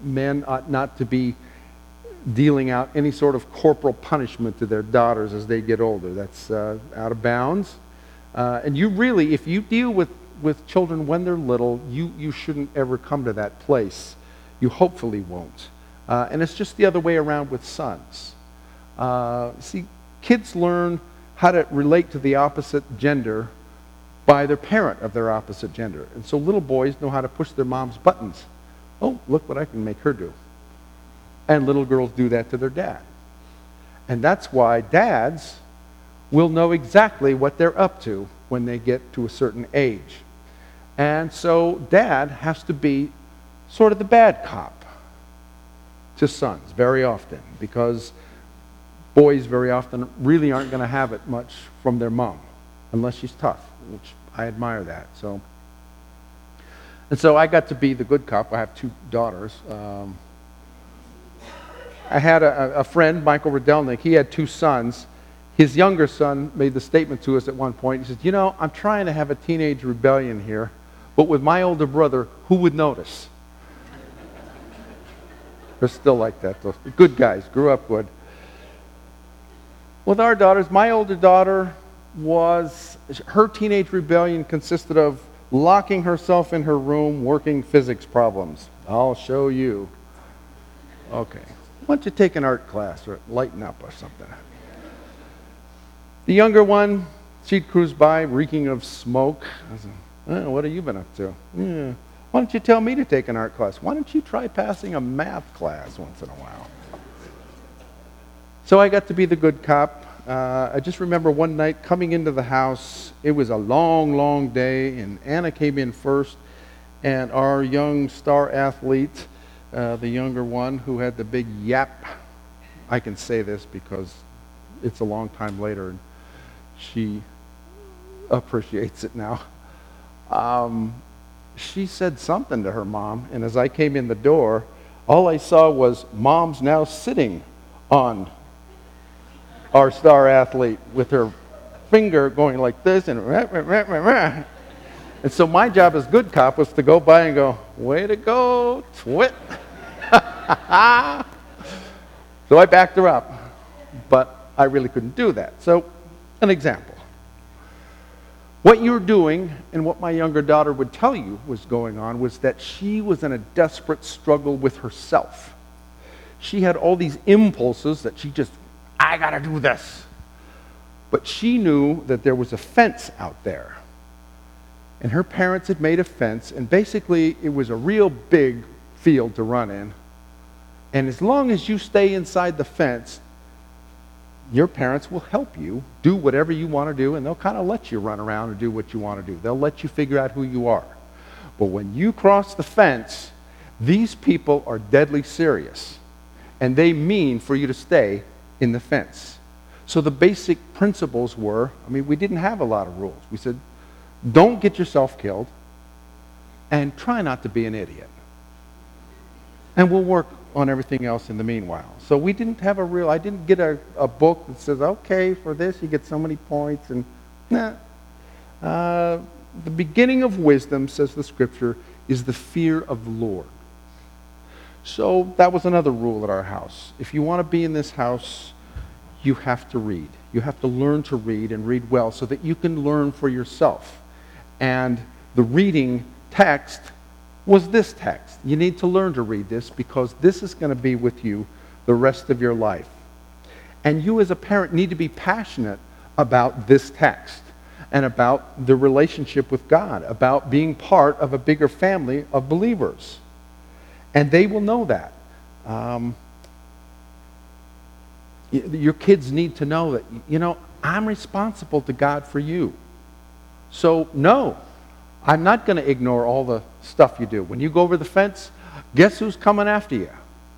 men ought not to be dealing out any sort of corporal punishment to their daughters as they get older. That's out of bounds. And you really, if you deal with children when they're little, you shouldn't ever come to that place. You hopefully won't. And it's just the other way around with sons. See, kids learn how to relate to the opposite gender by their parent of their opposite gender. And so little boys know how to push their mom's buttons. Oh, look what I can make her do. And little girls do that to their dad. And that's why dads will know exactly what they're up to when they get to a certain age. And so dad has to be sort of the bad cop to sons very often, because boys very often really aren't going to have it much from their mom unless she's tough, which I admire that. And so I got to be the good cop. I have 2 daughters. I had a friend, Michael Radelnik. He had 2 sons. His younger son made the statement to us at one point. He said, you know, I'm trying to have a teenage rebellion here, but with my older brother, who would notice? They're still like that, though. Good guys, grew up good. With our daughters, my older daughter her teenage rebellion consisted of locking herself in her room, working physics problems. I'll show you. Okay. Why don't you take an art class or lighten up or something? The younger one, she'd cruise by reeking of smoke. I said, what have you been up to? Yeah. Why don't you tell me to take an art class? Why don't you try passing a math class once in a while? So I got to be the good cop. I just remember one night coming into the house. It was a long, long day, and Anna came in first, and our young star athlete, the younger one who had the big yap. I can say this because it's a long time later, and she appreciates it now. She said something to her mom, and as I came in the door, all I saw was Mom's now sitting on our star athlete with her finger going like this, and so my job as good cop was to go by and go, way to go, twit. So I backed her up, but I really couldn't do that. So, an example. What you're doing, and what my younger daughter would tell you was going on, was that she was in a desperate struggle with herself. She had all these impulses that I gotta do this. But she knew that there was a fence out there. And her parents had made a fence, and basically it was a real big field to run in. And as long as you stay inside the fence, your parents will help you do whatever you want to do, and they'll kind of let you run around and do what you want to do. They'll let you figure out who you are. But when you cross the fence, these people are deadly serious, and they mean for you to stay in the fence. So the basic principles were, we didn't have a lot of rules. We said, don't get yourself killed, and try not to be an idiot. And we'll work on everything else in the meanwhile. So we didn't have I didn't get a book that says, okay, for this you get so many points, and the beginning of wisdom, says the scripture, is the fear of the Lord. So that was another rule at our house. If you want to be in this house, you have to read. You have to learn to read, and read well, so that you can learn for yourself. And the reading text was this text. You need to learn to read this, because this is going to be with you the rest of your life. And you as a parent need to be passionate about this text and about the relationship with God, about being part of a bigger family of believers. And they will know that. Your kids need to know that, I'm responsible to God for you. So, no, I'm not going to ignore all the stuff you do. When you go over the fence, guess who's coming after you?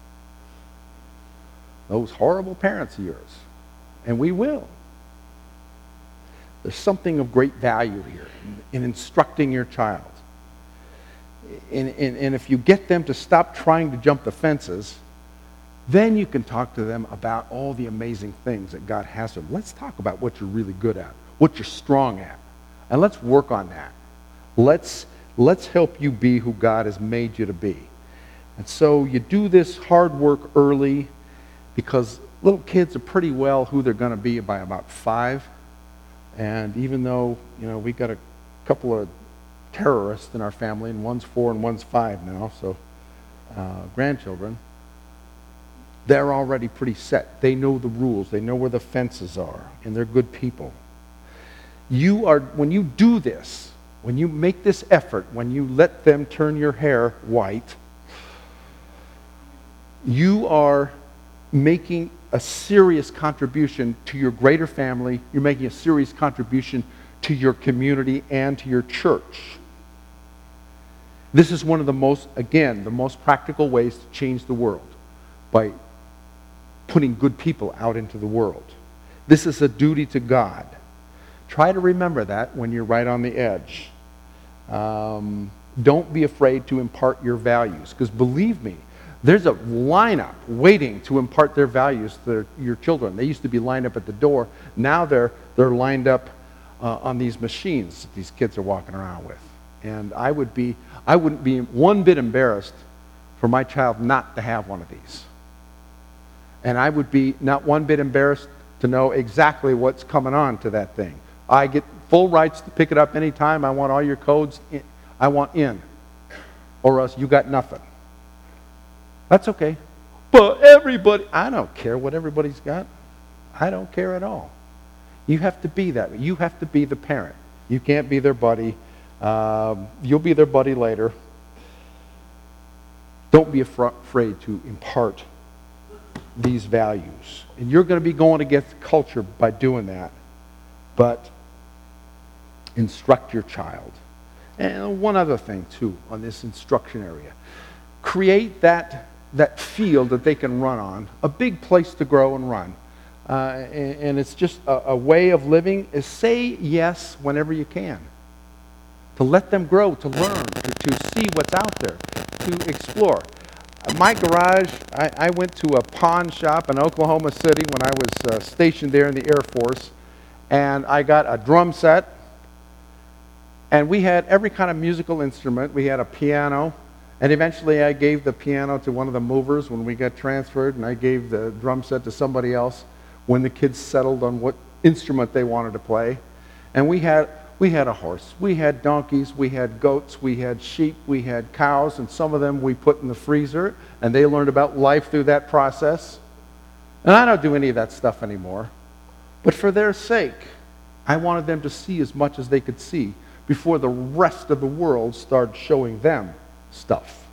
Those horrible parents of yours. And we will. There's something of great value here in instructing your child. And if you get them to stop trying to jump the fences, then you can talk to them about all the amazing things that God has for them. Let's talk about what you're really good at, what you're strong at, and let's work on that. Let's help you be who God has made you to be. And so you do this hard work early because little kids are pretty well who they're going to be by about 5. And even though, we got a couple of terrorists in our family, and one's 4 and one's 5 now, so grandchildren, they're already pretty set. They know the rules. They know where the fences are, and they're good people. When you do this, when you make this effort, when you let them turn your hair white, you are making a serious contribution to your greater family. You're making a serious contribution to your community and to your church. This is one of the most practical ways to change the world, by putting good people out into the world. This is a duty to God. Try to remember that when you're right on the edge. Don't be afraid to impart your values, because believe me, there's a lineup waiting to impart their values to your children. They used to be lined up at the door. Now they're lined up on these machines that these kids are walking around with. And I wouldn't be one bit embarrassed for my child not to have one of these. And I would be not one bit embarrassed to know exactly what's coming on to that thing. I get full rights to pick it up anytime. I want all your codes. I want in. Or else you got nothing. That's okay. But everybody, I don't care what everybody's got. I don't care at all. You have to be that. You have to be the parent. You can't be their buddy. You'll be their buddy later. Don't be afraid to impart these values. And you're going to be going against culture by doing that. But instruct your child. And one other thing, too, on this instruction area. Create that field that they can run on, a big place to grow and run. And it's just a way of living is say yes whenever you can. To let them grow, to learn, to see what's out there, to explore. My garage, I went to a pawn shop in Oklahoma City when I was stationed there in the Air Force, and I got a drum set, and we had every kind of musical instrument. We had a piano, and eventually I gave the piano to one of the movers when we got transferred, and I gave the drum set to somebody else when the kids settled on what instrument they wanted to play. And we had a horse, we had donkeys, we had goats, we had sheep, we had cows, and some of them we put in the freezer, and they learned about life through that process. And I don't do any of that stuff anymore. But for their sake, I wanted them to see as much as they could see before the rest of the world started showing them stuff.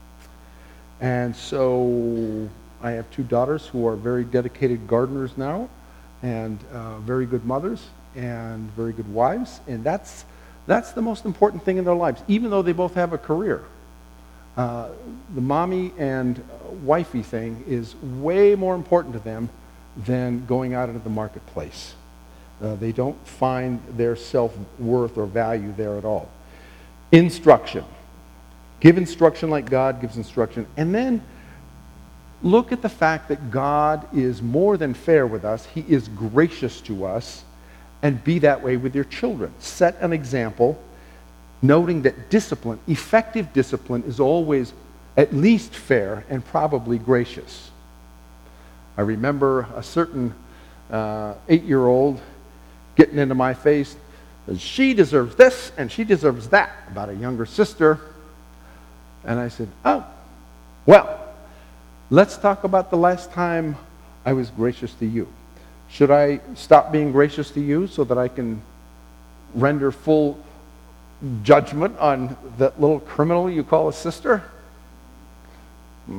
And so I have 2 daughters who are very dedicated gardeners now, and very good mothers, and very good wives, and that's the most important thing in their lives, even though they both have a career. The mommy and wifey thing is way more important to them than going out into the marketplace. They don't find their self-worth or value there at all. Instruction. Give instruction like God gives instruction, and then look at the fact that God is more than fair with us. He is gracious to us, and be that way with your children. Set an example, noting that discipline, effective discipline, is always at least fair and probably gracious. I remember a certain 8-year-old getting into my face, she deserves this and she deserves that, about a younger sister. And I said, oh, well, let's talk about the last time I was gracious to you. Should I stop being gracious to you so that I can render full judgment on that little criminal you call a sister? Yeah,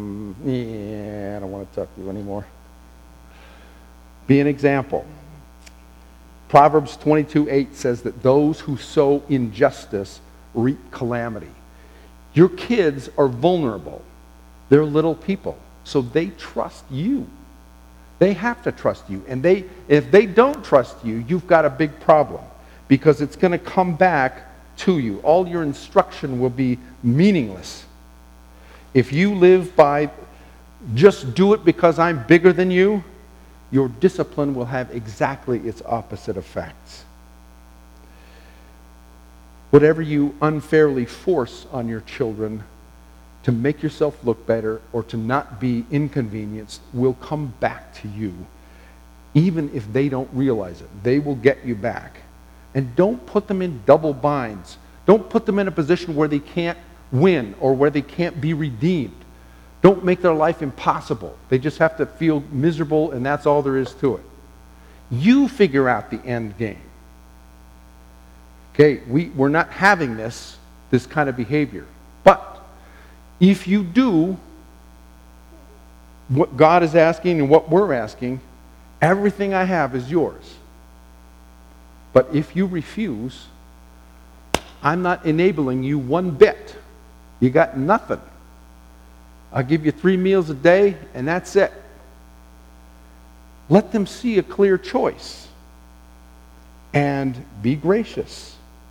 I don't want to talk to you anymore. Be an example. Proverbs 22:8 says that those who sow injustice reap calamity. Your kids are vulnerable. They're little people, so they trust you. They have to trust you. And if they don't trust you, you've got a big problem, because it's going to come back to you. All your instruction will be meaningless. If you live by just do it because I'm bigger than you, your discipline will have exactly its opposite effects. Whatever you unfairly force on your children to make yourself look better or to not be inconvenienced will come back to you, even if they don't realize it. They will get you back. And don't put them in double binds. Don't put them in a position where they can't win or where they can't be redeemed. Don't make their life impossible. They just have to feel miserable, and that's all there is to it. You figure out the end game. Okay, we're not having this kind of behavior. But if you do what God is asking and what we're asking, everything I have is yours. But if you refuse, I'm not enabling you one bit. You got nothing. I'll give you 3 meals a day, and that's it. Let them see a clear choice. And be gracious.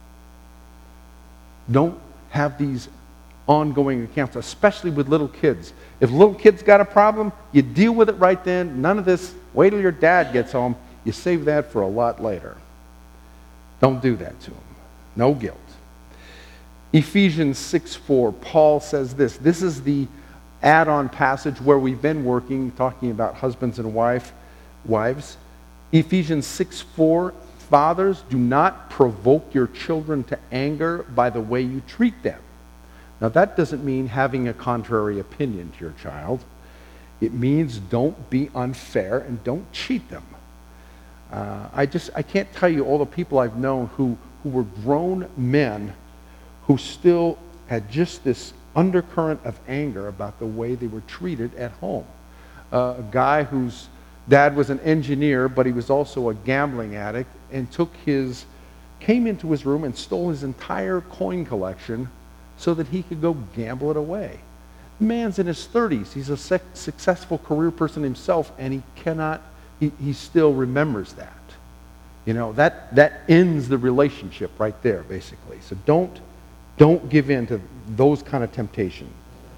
Don't have these ongoing accounts, especially with little kids. If little kids got a problem, you deal with it right then. None of this, wait till your dad gets home. You save that for a lot later. Don't do that to them. No guilt. Ephesians 6:4, Paul says this. This is the add-on passage where we've been working, talking about husbands and wives. Ephesians 6:4, fathers, do not provoke your children to anger by the way you treat them. Now that doesn't mean having a contrary opinion to your child. It means don't be unfair and don't cheat them. I can't tell you all the people I've known who were grown men who still had just this undercurrent of anger about the way they were treated at home. A guy whose dad was an engineer, but he was also a gambling addict, and came into his room and stole his entire coin collection so that he could go gamble it away. The man's in his 30s. He's a successful career person himself, and he still remembers that. You know, that ends the relationship right there, basically. So don't give in to those kind of temptations.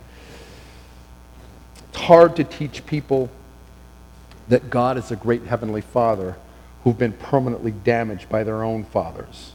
It's hard to teach people that God is a great heavenly Father who've been permanently damaged by their own fathers.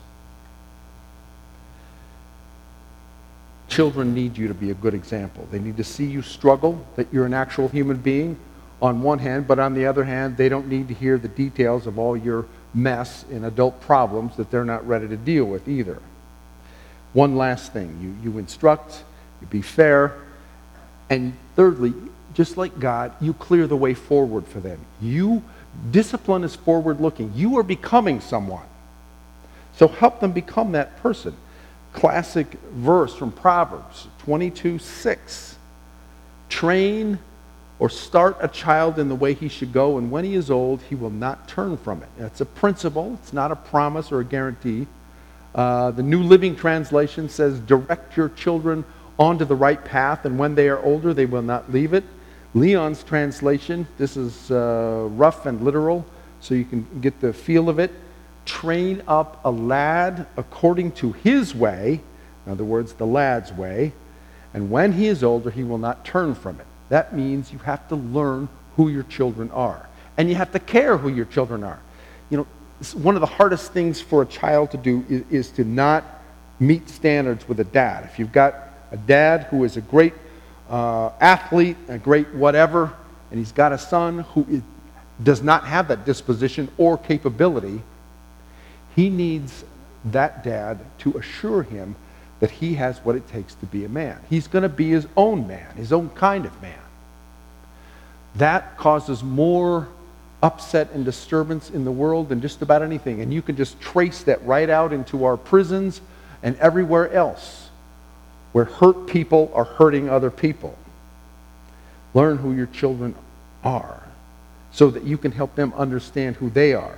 Children need you to be a good example. They need to see you struggle, that you're an actual human being on one hand, but on the other hand, they don't need to hear the details of all your mess and adult problems that they're not ready to deal with either. One last thing, you instruct, you be fair, and thirdly, just like God, you clear the way forward for them. Discipline is forward-looking. You are becoming someone. So help them become that person. Classic verse from Proverbs 22:6. Train or start a child in the way he should go, and when he is old, he will not turn from it. That's a principle. It's not a promise or a guarantee. The New Living Translation says, direct your children onto the right path, and when they are older, they will not leave it. Leon's translation, this is rough and literal, so you can get the feel of it. Train up a lad according to his way, in other words, the lad's way, and when he is older, he will not turn from it. That means you have to learn who your children are, and you have to care who your children are. You know, one of the hardest things for a child to do is to not meet standards with a dad. If you've got a dad who is a great athlete, a great whatever, and he's got a son who does not have that disposition or capability, he needs that dad to assure him that he has what it takes to be a man. He's going to be his own man, his own kind of man. That causes more upset and disturbance in the world than just about anything. And you can just trace that right out into our prisons and everywhere else where hurt people are hurting other people. Learn who your children are so that you can help them understand who they are.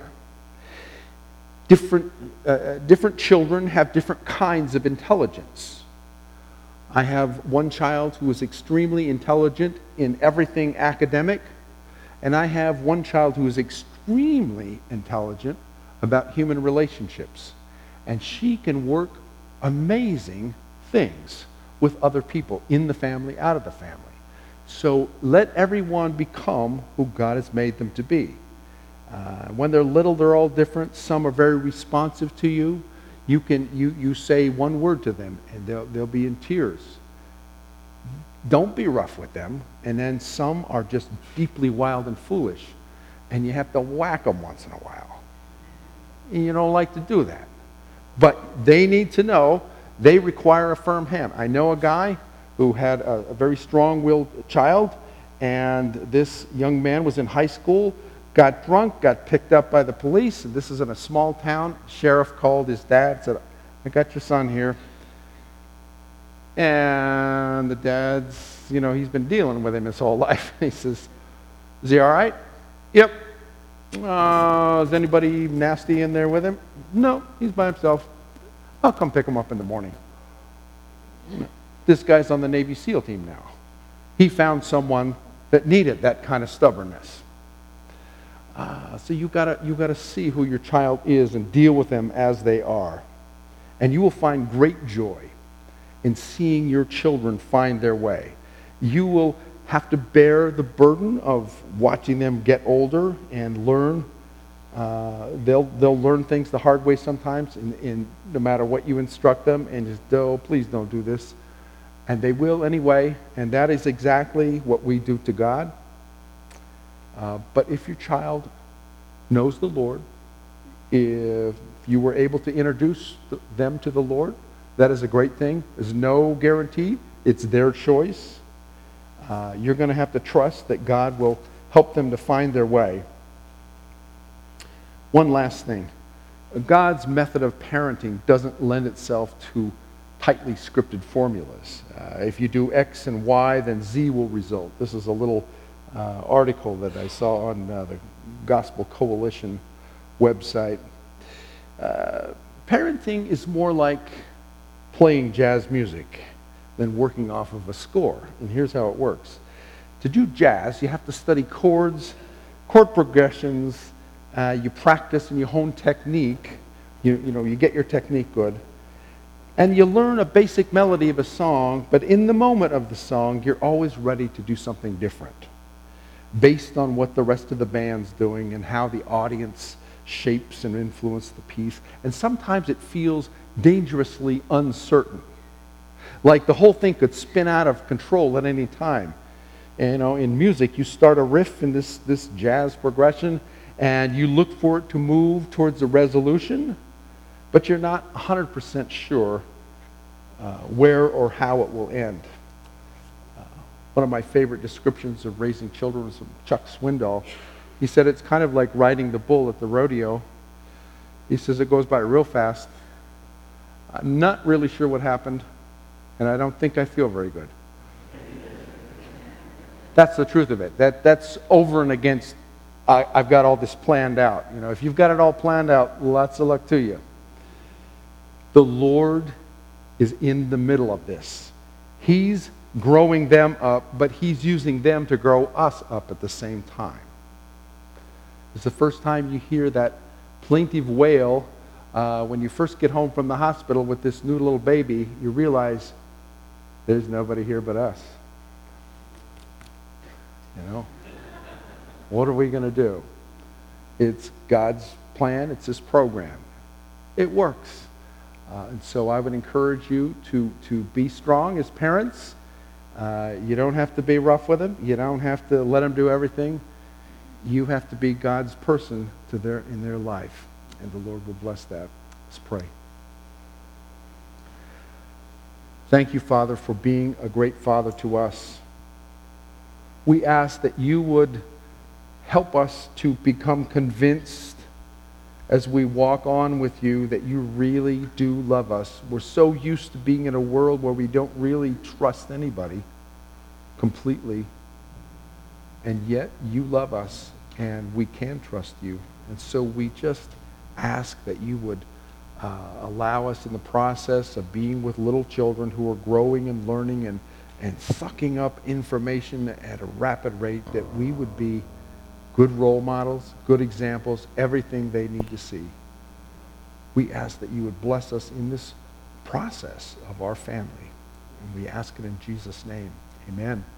Different children have different kinds of intelligence. I have one child who is extremely intelligent in everything academic, and I have one child who is extremely intelligent about human relationships. And she can work amazing things with other people, in the family, out of the family. So let everyone become who God has made them to be. When they're little, they're all different. Some are very responsive to you. You say one word to them, and they'll be in tears. Don't be rough with them. And then some are just deeply wild and foolish, and you have to whack them once in a while. And you don't like to do that. But they need to know they require a firm hand. I know a guy who had a very strong-willed child, and this young man was in high school, got drunk, got picked up by the police, and this is in a small town. Sheriff called his dad, said, "I got your son here." And the dad's, he's been dealing with him his whole life. He says, "Is he all right?" "Yep." "Is anybody nasty in there with him?" "No, he's by himself." "I'll come pick him up in the morning." This guy's on the Navy SEAL team now. He found someone that needed that kind of stubbornness. So you gotta see who your child is and deal with them as they are. And you will find great joy in seeing your children find their way. You will have to bear the burden of watching them get older and learn. They'll learn things the hard way sometimes, in no matter what you instruct them, and just, "Oh, please don't do this." And they will anyway, and that is exactly what we do to God. But if your child knows the Lord, if you were able to introduce them to the Lord, that is a great thing. There's no guarantee. It's their choice. You're going to have to trust that God will help them to find their way. One last thing. God's method of parenting doesn't lend itself to tightly scripted formulas. If you do X and Y, then Z will result. This is a little article that I saw on the Gospel Coalition website. Parenting is more like playing jazz music than working off of a score. And here's how it works. To do jazz, you have to study chords, chord progressions, you practice and you hone technique. You get your technique good. And you learn a basic melody of a song, but in the moment of the song, you're always ready to do something different based on what the rest of the band's doing and how the audience shapes and influences the piece. And sometimes it feels dangerously uncertain. Like the whole thing could spin out of control at any time. And, in music, you start a riff in this jazz progression, and you look for it to move towards a resolution, but you're not 100% sure where or how it will end. One of my favorite descriptions of raising children was from Chuck Swindoll. He said it's kind of like riding the bull at the rodeo. He says it goes by real fast. I'm not really sure what happened, and I don't think I feel very good. That's the truth of it. That's over and against, I've got all this planned out. If you've got it all planned out, lots of luck to you. The Lord is in the middle of this. He's growing them up, but He's using them to grow us up at the same time. It's the first time you hear that plaintive wail when you first get home from the hospital with this new little baby. You realize there's nobody here but us. What are we going to do? It's God's plan. It's His program. It works. And so I would encourage you to be strong as parents. You don't have to be rough with them. You don't have to let them do everything. You have to be God's person in their life. And the Lord will bless that. Let's pray. Thank you, Father, for being a great Father to us. We ask that you would help us to become convinced as we walk on with you that you really do love us. We're so used to being in a world where we don't really trust anybody completely, and yet you love us and we can trust you. And so we just ask that you would allow us in the process of being with little children who are growing and learning and sucking up information at a rapid rate, that we would be good role models, good examples, everything they need to see. We ask that you would bless us in this process of our family. And we ask it in Jesus' name. Amen.